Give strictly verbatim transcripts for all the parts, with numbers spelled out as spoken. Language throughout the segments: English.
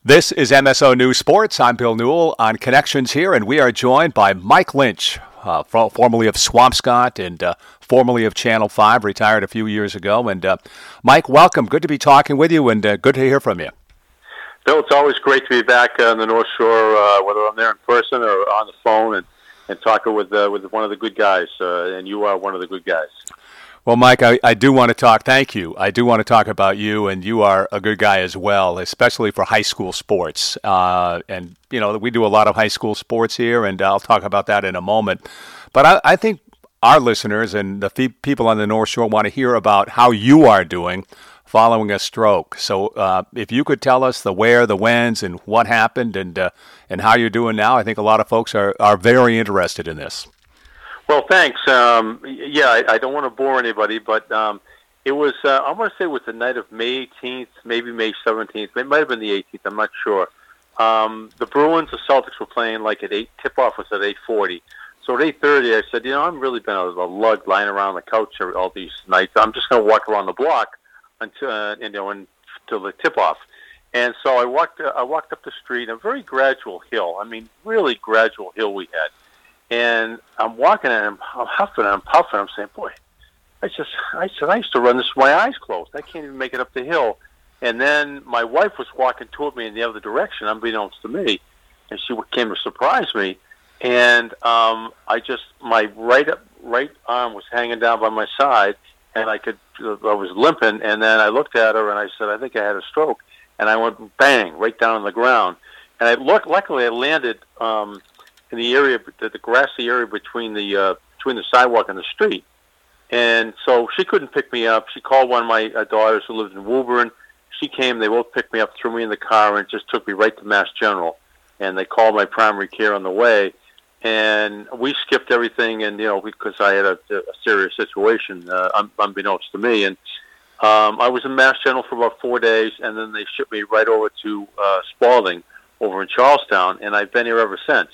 This is M S O News Sports. I'm Bill Newell on Connections here, and we are joined by Mike Lynch, uh, formerly of Swampscott and uh, formerly of Channel five, retired a few years ago. And uh, Mike, welcome. Good to be talking with you, and uh, good to hear from you. Bill, it's always great to be back on the North Shore, uh, whether I'm there in person or on the phone, and, and talking with uh, with one of the good guys, uh, and you are one of the good guys. Well, Mike, I, I do want to talk, thank you. I do want to talk about you, and you are a good guy as well, especially for high school sports. Uh, and, you know, we do a lot of high school sports here, and I'll talk about that in a moment. But I, I think our listeners and the fe- people on the North Shore want to hear about how you are doing following a stroke. So uh, if you could tell us the where, the whens, and what happened, and uh, and how you're doing now, I think a lot of folks are, are very interested in this. Well, thanks. Um, yeah, I, I don't want to bore anybody, but um, it was, uh, I want to say it was the night of May eighteenth, maybe May seventeenth. It might have been the eighteenth, I'm not sure. Um, the Bruins, the Celtics were playing like at eight, tip-off was at eight forty. So at eight thirty, I said, you know, I've really been a, a lug lying around the couch all these nights. I'm just going to walk around the block until, uh, you know, until the tip-off. And so I walked, uh, I walked up the street, a very gradual hill. I mean, really gradual hill we had. And I'm walking and I'm, I'm huffing and I'm puffing. I'm saying, boy, I just, I said, I used to run this with my eyes closed. I can't even make it up the hill. And then my wife was walking toward me in the other direction, unbeknownst to me, and she came to surprise me. And um, I just, my right up, right arm was hanging down by my side, and I could, I was limping. And then I looked at her and I said, I think I had a stroke. And I went bang right down on the ground. And I look, luckily I landed. Um, in the area, the, the grassy area between the uh, between the sidewalk and the street. And so she couldn't pick me up. She called one of my uh, daughters who lives in Woburn. She came, they both picked me up, threw me in the car, and just took me right to Mass General. And they called my primary care on the way. And we skipped everything, and, you know, because I had a, a serious situation, uh, unbeknownst to me. And um, I was in Mass General for about four days, and then they shipped me right over to uh, Spalding over in Charlestown, and I've been here ever since.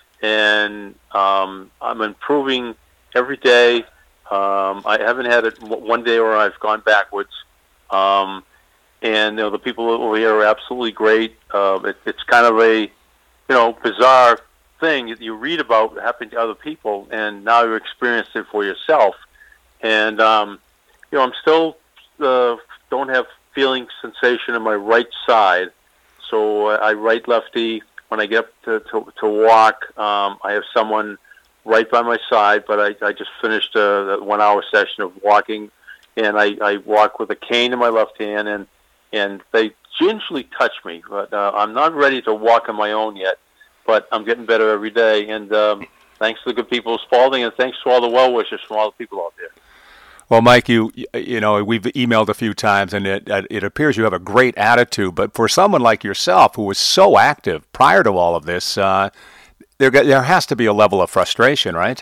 And um, I'm improving every day. Um, I haven't had it one day where I've gone backwards. Um, and you know, the people over here are absolutely great. Uh, it, it's kind of a, you know, bizarre thing that you read about happening to other people, and now you're experiencing it for yourself. And um, you know, I'm still uh, don't have feeling sensation in my right side, so I right lefty. When I get up to, to, to walk, um, I have someone right by my side, but I, I just finished a, a one-hour session of walking, and I, I walk with a cane in my left hand, and, and they gingerly touch me. But uh, I'm not ready to walk on my own yet, but I'm getting better every day. And um, thanks to the good people of Spalding, and thanks to all the well-wishers from all the people out there. Well, Mike, you you know, we've emailed a few times, and it it appears you have a great attitude. But for someone like yourself, who was so active prior to all of this, uh, there there has to be a level of frustration, right?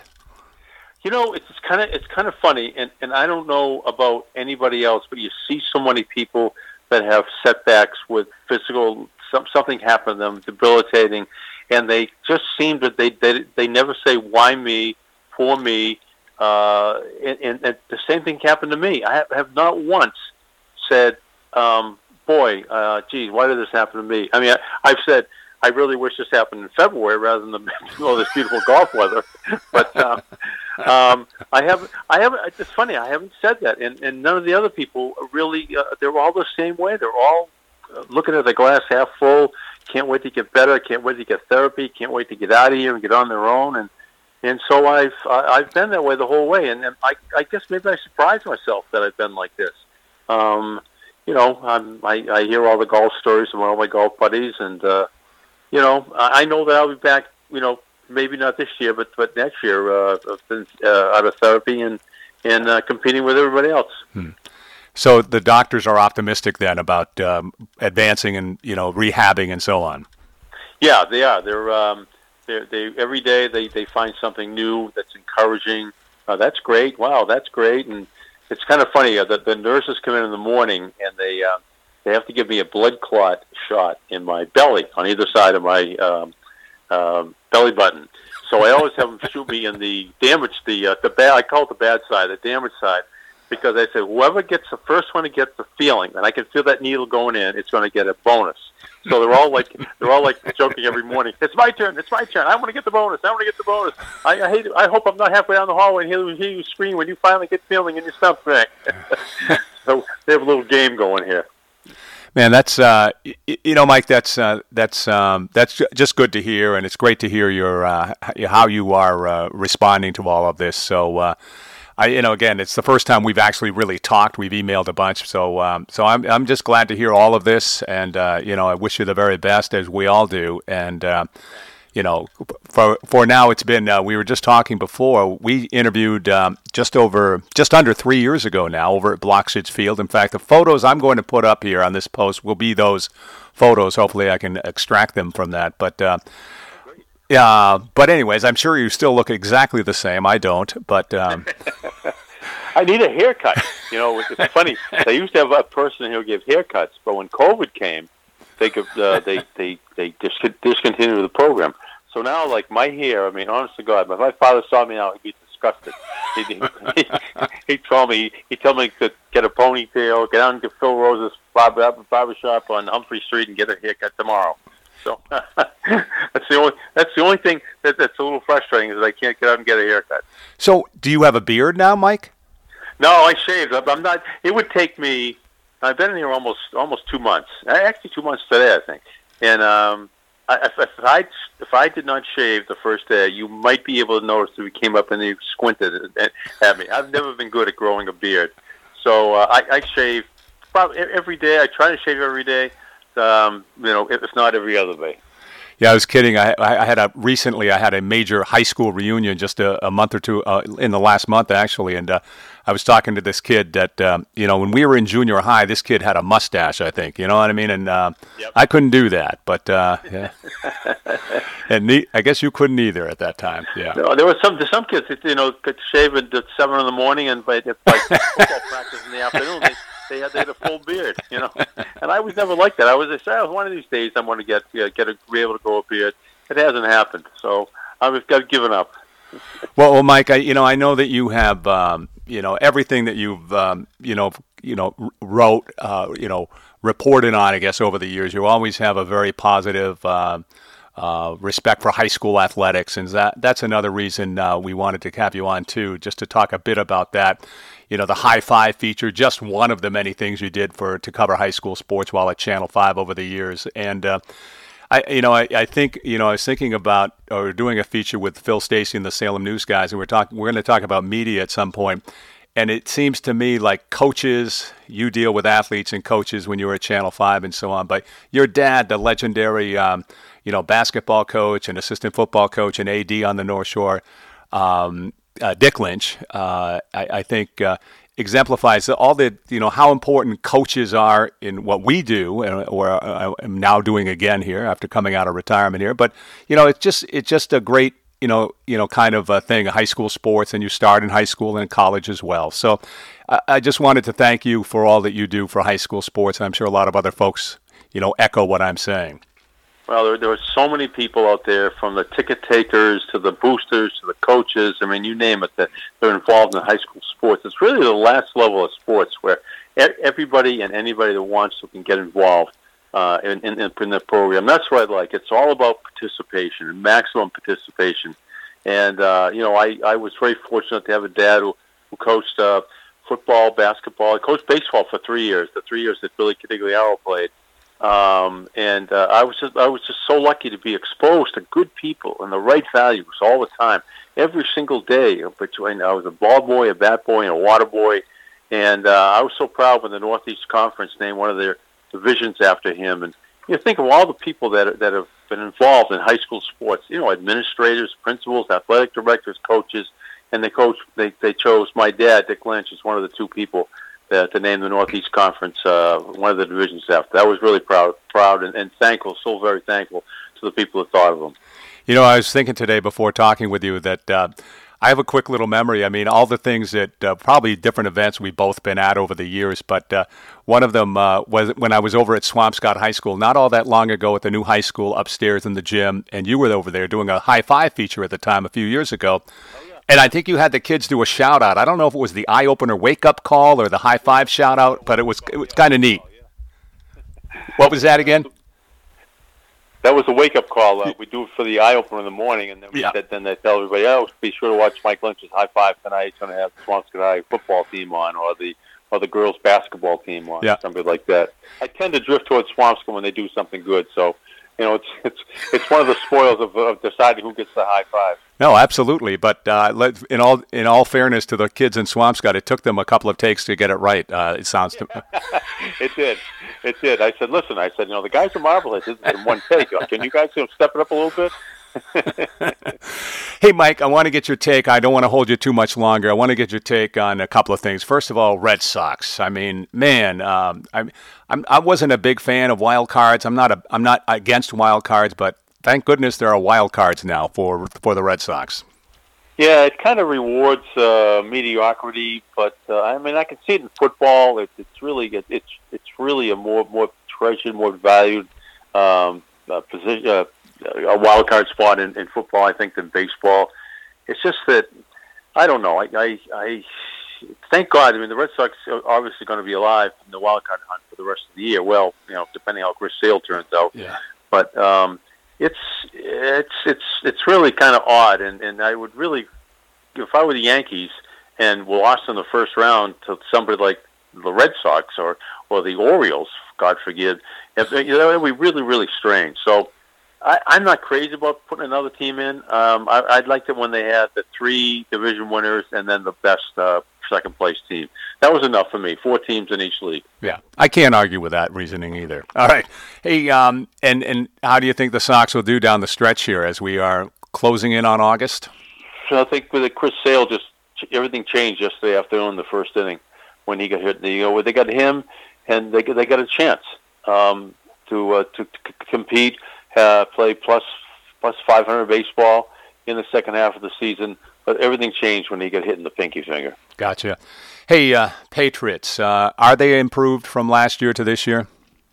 You know, it's kind of it's kind of funny, and, and I don't know about anybody else, but you see so many people that have setbacks with physical, some, something happened to them, debilitating, and they just seem that they they they never say why me, for me. Uh, and, and, and the same thing happened to me. I have, have not once said, um, boy, uh, geez, why did this happen to me? I mean, I, I've said, I really wish this happened in February rather than the, you know, this beautiful golf weather. But um, um, I haven't, I haven't, it's funny, I haven't said that. And, and none of the other people really, uh, they're all the same way. They're all looking at the glass half full, can't wait to get better, can't wait to get therapy, can't wait to get out of here and get on their own. And And so I've I've been that way the whole way, and, and I I guess maybe I surprised myself that I've been like this. Um, you know, I'm, I I hear all the golf stories from all my golf buddies, and uh, you know, I know that I'll be back. You know, maybe not this year, but but next year, uh, uh, out of therapy and and uh, competing with everybody else. Hmm. So the doctors are optimistic then about um, advancing and, you know, rehabbing and so on. Yeah, they are. They're. Um, They, they every day they, they find something new that's encouraging. Uh, that's great. Wow, that's great. And it's kind of funny. Uh, the, the nurses come in in the morning and they uh, they have to give me a blood clot shot in my belly on either side of my um, um, belly button. So I always have them shoot me in the damaged the uh, the bad. I call it the bad side, the damaged side. because I said whoever gets the first one to get the feeling, and I can feel that needle going in, it's going to get a bonus. So they're all like they're all like joking every morning. It's my turn. It's my turn. I want to get the bonus. I want to get the bonus. I, I hate. I hope I'm not halfway down the hallway and hear, hear you scream when you finally get feeling in your stomach. So they have a little game going here. Man, that's uh, y- you know, Mike. That's uh, that's um, that's just good to hear, and it's great to hear your uh, how you are uh, responding to all of this. So. Uh, I, you know, again, it's the first time we've actually really talked. We've emailed a bunch, so um, so I'm I'm just glad to hear all of this, and uh, you know, I wish you the very best, as we all do. And uh, you know, for for now, it's been. Uh, we were just talking before. We interviewed um, just over, just under three years ago now, over at Bloxhedge Field. In fact, the photos I'm going to put up here on this post will be those photos. Hopefully, I can extract them from that, but. Uh, Yeah, but anyways, I'm sure you still look exactly the same. I don't, but um... I need a haircut. You know, it's funny. They used to have a person who give haircuts, but when COVID came, they could, uh, they they they dis- discontinued the program. So now, like my hair, I mean, honest to God, if my father saw me now, he'd be disgusted. He he, he told me he told me to get a ponytail, get down to Phil Rose's barber, barber shop on Humphrey Street, and get a haircut tomorrow. So that's the only that's the only thing that, that's a little frustrating is that I can't get out and get a haircut. So, do you have a beard now, Mike? No, I shaved. I'm not. It would take me. I've been in here almost almost two months. Actually, two months today, I think. And um, I, if, if I if I did not shave the first day, you might be able to notice that we came up and you squinted at me. I've never been good at growing a beard, so uh, I, I shave probably every day. I try to shave every day. Um, you know, if not every other day. Yeah, I was kidding. I, I had a recently. I had a major high school reunion just a, a month or two uh, in the last month, actually, and uh, I was talking to this kid that um, you know when we were in junior high, this kid had a mustache. I think you know what I mean, and uh, yep. I couldn't do that, but uh, yeah, and ne- I guess you couldn't either at that time. Yeah, no, there were some some kids that you know could shave at seven in the morning and by like football practice in the afternoon. They, They had, they had a full beard, you know, and I was never like that. I was just, oh, one of these days I'm going to get uh, get a, be able to grow a beard. It hasn't happened, so I've got given up. Well, well, Mike, I, you know, I know that you have, um, you know, everything that you've, um, you know, you know, wrote, uh, you know, reported on. I guess over the years, you always have a very positive uh, uh, respect for high school athletics, and that that's another reason uh, we wanted to have you on too, just to talk a bit about that. You know, the High Five feature, just one of the many things you did for to cover high school sports while at Channel Five over the years. And uh, I, you know, I, I think, you know, I was thinking about or doing a feature with Phil Stacey and the Salem News guys, and we're talking, we're going to talk about media at some point. And it seems to me like coaches, you deal with athletes and coaches when you were at Channel Five and so on. But your dad, the legendary, um, you know, basketball coach and assistant football coach and A D on the North Shore. Um, Uh, Dick Lynch, uh, I, I think, uh, exemplifies all the, you know, how important coaches are in what we do, and, or uh, I'm now doing again here after coming out of retirement here. But, you know, it's just it's just a great, you know, you know, kind of a thing, high school sports, and you start in high school and in college as well. So I, I just wanted to thank you for all that you do for high school sports. I'm sure a lot of other folks, you know, echo what I'm saying. Well, there, there are so many people out there, from the ticket takers to the boosters to the coaches. I mean, you name it, that they're involved in high school sports. It's really the last level of sports where everybody and anybody that wants to can get involved uh, in, in, in the program. That's what I like. It's all about participation and maximum participation. And, uh, you know, I, I was very fortunate to have a dad who, who coached uh, football, basketball. He coached baseball for three years, the three years that Billy Cadigliaro played. Um, and uh, I was just I was just so lucky to be exposed to good people and the right values all the time, every single day. Between I was a ball boy, a bat boy, and a water boy, and uh, I was so proud when the Northeast Conference named one of their divisions after him. And you know, think of all the people that that have been involved in high school sports. You know, administrators, principals, athletic directors, coaches, and they coach. They they chose my dad, Dick Lynch, as one of the two people Uh, to name the Northeast Conference uh, one of the divisions after. I was really proud, proud and, and thankful, so very thankful to the people that thought of them. You know, I was thinking today before talking with you that uh, I have a quick little memory. I mean, all the things that uh, probably different events we've both been at over the years, but uh, one of them uh, was when I was over at Swampscott High School, not all that long ago, at the new high school upstairs in the gym, and you were over there doing a High Five feature at the time a few years ago. And I think you had the kids do a shout out. I don't know if it was the eye opener wake up call or the high five shout out, but it was it was kind of neat. What was that again? That was a wake up call. Uh, we do it for the eye opener in the morning, and then we yeah. said, then they tell everybody, oh, be sure to watch Mike Lynch's high five tonight. He's going to have the Swampscott High football team on, or the or the girls basketball team on, yeah. something like that. I tend to drift towards Swampscott when they do something good, so. You know, it's it's it's one of the spoils of, of deciding who gets the high five. No, absolutely. But uh, let, in all in all fairness to the kids in Swampscott, it took them a couple of takes to get it right. Uh, it sounds to it did, it did. I said, listen, I said, you know, the guys are Marblehead did it in one take. Can you guys you know, step it up a little bit? Hey, Mike, I want to get your take. I don't want to hold you too much longer. I want to get your take on a couple of things. First of all, Red Sox. I mean, man, um, I, I'm, I wasn't a big fan of wild cards. I'm not a, I'm not against wild cards, but thank goodness there are wild cards now for for the Red Sox. Yeah, it kind of rewards uh, mediocrity, but uh, I mean, I can see it in football. It, it's really it, it's it's really a more more treasured, more valued um, uh, position. Uh, a wild card spot in, in football, I think, than baseball. It's just that I don't know. I, I, I thank God. I mean, the Red Sox are obviously going to be alive in the wild card hunt for the rest of the year. Well, you know, depending how Chris Sale turns out. Yeah. But um, it's it's it's it's really kind of odd, and, and I would really, if I were the Yankees and we lost in the first round to somebody like the Red Sox or or the Orioles, God forgive, if, you know, it would be really really strange. So. I, I'm not crazy about putting another team in. Um, I, I'd like it when they had the three division winners and then the best uh, second place team. That was enough for me. Four teams in each league. Yeah, I can't argue with that reasoning either. All right. Hey, um, and, and how do you think the Sox will do down the stretch here as we are closing in on August? So I think with the Chris Sale, just everything changed yesterday afternoon in the first inning when he got hit. You know, they got him, and they they got a chance um, to, uh, to to compete. Uh, play plus plus five hundred baseball in the second half of the season, but everything changed when he got hit in the pinky finger. Gotcha. Hey, uh, Patriots, uh, are they improved from last year to this year?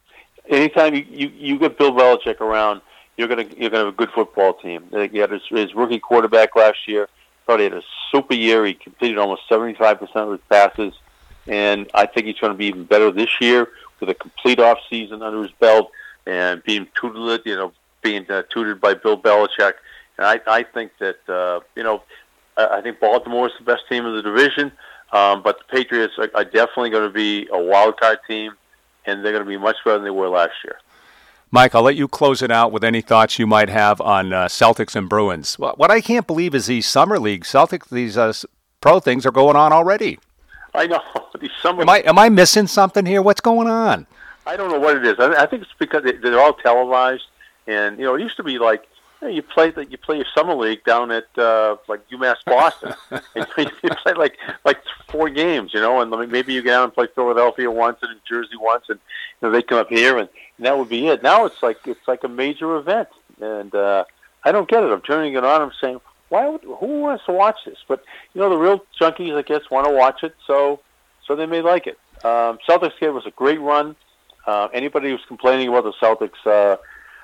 Anytime you, you, you get Bill Belichick around, you're gonna you're gonna have a good football team. He had his, his rookie quarterback last year. Thought he had a super year. He completed almost seventy-five percent of his passes, and I think he's going to be even better this year with a complete off season under his belt. And being tutored, you know, being uh, tutored by Bill Belichick, and I, I think that uh, you know, I, I think Baltimore is the best team in the division, um, but the Patriots are, are definitely going to be a wild card team, and they're going to be much better than they were last year. Mike, I'll let you close it out with any thoughts you might have on uh, Celtics and Bruins. What I can't believe is these summer league Celtics, these uh, pro things are going on already. I know these summer. Am I am I missing something here? What's going on? I don't know what it is. I, I think it's because they, they're all televised, and you know, it used to be like you, know, you play the, you play your summer league down at uh, like UMass Boston, and you, you play like like four games, you know, and maybe you get out and play Philadelphia once and New Jersey once, and you know, they come up here, and, and that would be it. Now it's like it's like a major event, and uh, I don't get it. I'm turning it on. I'm saying, why? Would, who wants to watch this? But you know, the real junkies, I guess, want to watch it, so so they may like it. Um, Celtics gave us a great run. Uh, anybody who's complaining about the Celtics uh,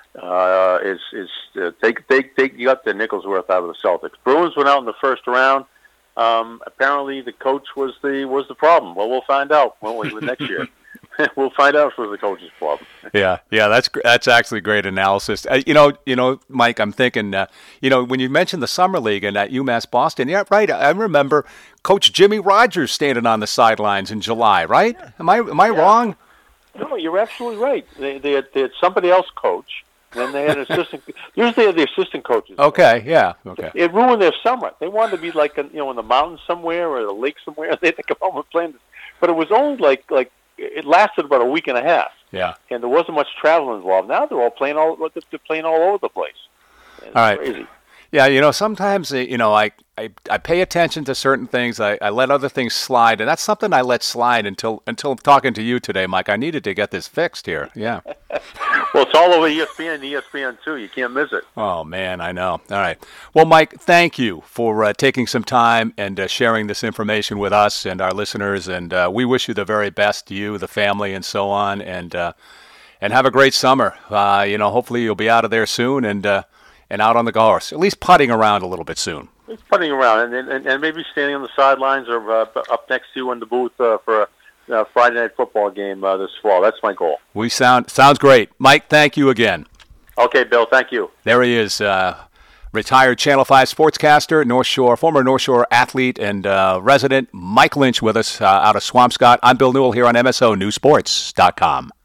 uh, is is uh, take take take you got the nickel's worth out of the Celtics. Bruins went out in the first round. Um, apparently, the coach was the was the problem. Well, we'll find out, won't we, next year? We'll find out if it was the coach's problem. Yeah, yeah, that's that's actually great analysis. Uh, you know, you know, Mike, I'm thinking, uh, you know, when you mentioned the summer league and at UMass Boston, yeah, right. I remember Coach Jimmy Rogers standing on the sidelines in July, right? Am I am I yeah. wrong? No, you're absolutely right. They they had, they had somebody else coach, and then they had an assistant. Usually, they had the assistant coaches. Okay, yeah, okay. It ruined their summer. They wanted to be like, you know, in the mountains somewhere or the lake somewhere. They had to come home and play. But it was only like like it lasted about a week and a half. Yeah. And there wasn't much travel involved. Now they're all playing all they're playing all over the place. It's all right. Crazy. Yeah, you know, sometimes, you know, I, I, I pay attention to certain things. I, I let other things slide, and that's something I let slide until until talking to you today, Mike. I needed to get this fixed here. Yeah. Well, it's all over E S P N and E S P N two. You can't miss it. Oh, man, I know. All right. Well, Mike, thank you for uh, taking some time and uh, sharing this information with us and our listeners, and uh, we wish you the very best, you, the family, and so on, and uh, and have a great summer. Uh, you know, hopefully you'll be out of there soon, and uh, and out on the course, at least putting around a little bit soon. putting around, and, and and maybe standing on the sidelines or uh, up next to you in the booth uh, for a uh, Friday night football game uh, this fall. That's my goal. We sound sounds great, Mike. Thank you again. Okay, Bill. Thank you. There he is, uh, retired Channel Five sportscaster, North Shore, former North Shore athlete and uh, resident, Mike Lynch, with us uh, out of Swampscott. I'm Bill Newell here on M S O News Sports dot com.